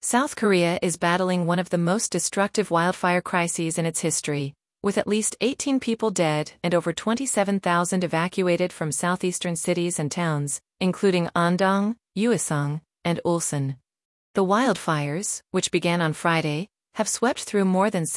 South Korea is battling one of the most destructive wildfire crises in its history, with at least 18 people dead and over 27,000 evacuated from southeastern cities and towns, including Andong, Uiseong, and Ulsan. The wildfires, which began on Friday, have swept through more than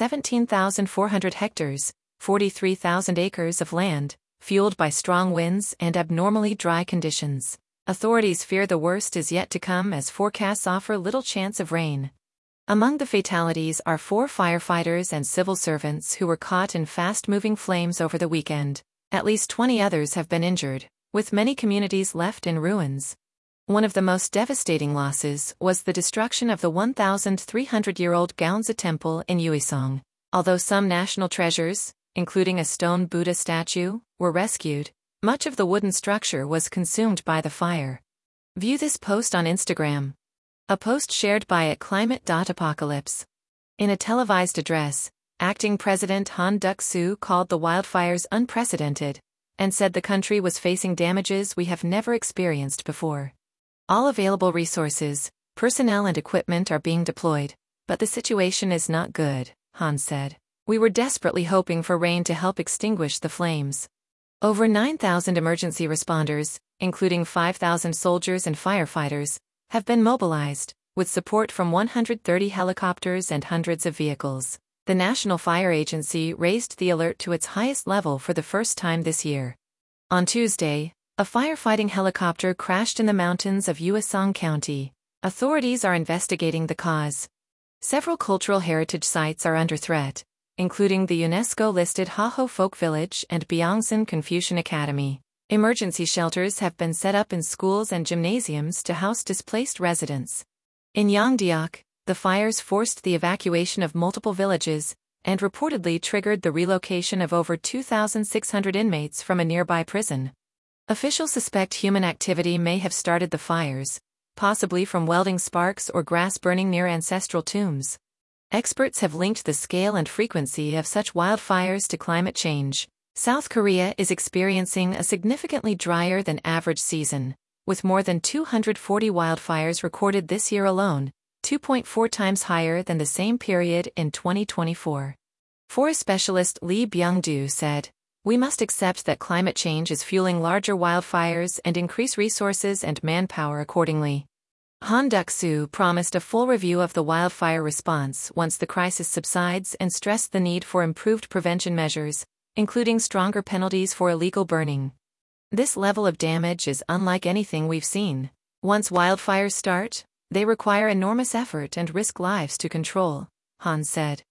17,400 hectares, 43,000 acres of land, fueled by strong winds and abnormally dry conditions. Authorities fear the worst is yet to come as forecasts offer little chance of rain. Among the fatalities are 4 firefighters and civil servants who were caught in fast-moving flames over the weekend. At least 20 others have been injured, with many communities left in ruins. One of the most devastating losses was the destruction of the 1,300-year-old Gaonsa Temple in Uiseong. Although some national treasures, including a stone Buddha statue, were rescued, much of the wooden structure was consumed by the fire. View this post on Instagram. A post shared by @climate.apocalypse. In a televised address, acting President Han Duck-soo called the wildfires unprecedented and said the country was facing damages we have never experienced before. All available resources, personnel and equipment are being deployed, but the situation is not good, Han said. We were desperately hoping for rain to help extinguish the flames. Over 9,000 emergency responders, including 5,000 soldiers and firefighters, have been mobilized, with support from 130 helicopters and hundreds of vehicles. The National Fire Agency raised the alert to its highest level for the first time this year. On Tuesday, a firefighting helicopter crashed in the mountains of Uiseong County. Authorities are investigating the cause. Several cultural heritage sites are under threat, including the UNESCO-listed Haho Folk Village and Byongsan Confucian Academy. Emergency shelters have been set up in schools and gymnasiums to house displaced residents. In Yongdeok, the fires forced the evacuation of multiple villages and reportedly triggered the relocation of over 2,600 inmates from a nearby prison. Officials suspect human activity may have started the fires, possibly from welding sparks or grass burning near ancestral tombs. Experts have linked the scale and frequency of such wildfires to climate change. South Korea is experiencing a significantly drier than average season, with more than 240 wildfires recorded this year alone, 2.4 times higher than the same period in 2024. Forest specialist Lee Byung-do said, "We must accept that climate change is fueling larger wildfires and increase resources and manpower accordingly." Han Duck-soo promised a full review of the wildfire response once the crisis subsides and stressed the need for improved prevention measures, including stronger penalties for illegal burning. This level of damage is unlike anything we've seen. Once wildfires start, they require enormous effort and risk lives to control, Han said.